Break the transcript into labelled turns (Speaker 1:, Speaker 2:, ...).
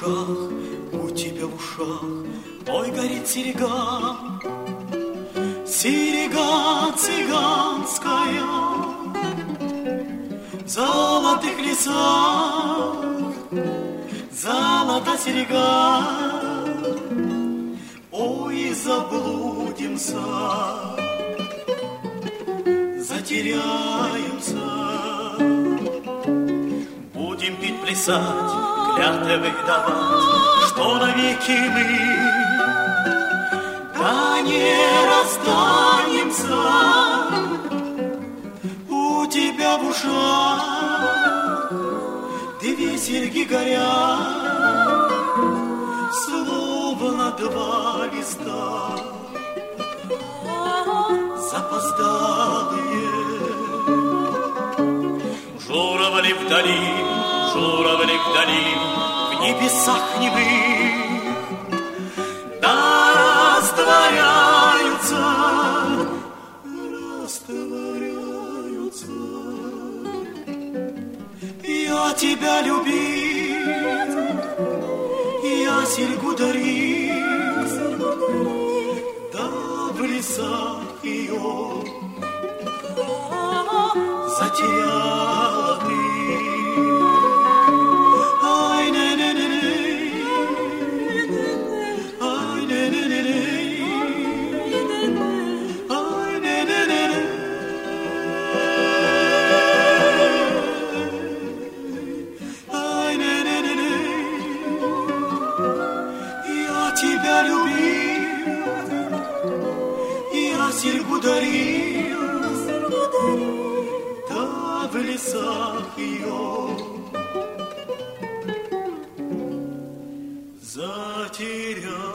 Speaker 1: ушах, у тебя в ушах, ой, горит серега, серега цыганская, в золотых лесах, золота серега, ой, заблудимся, затеряемся, будем пить, плясать, клятвы давать, что навеки мы, да не расстанемся. У тебя в ушах две серьги горят, словно два листа, запоздалые. Журавли вдали, в небесах немых, да растворяются. Я тебя любил, я серьгу дарил, да в лесах ее затеряла ты. Ай, не-не-не-не, ай, не-не-не-не, ай, не-не-не-не. Тебя любил, я серьгу дарил, да в лесах ее затерял.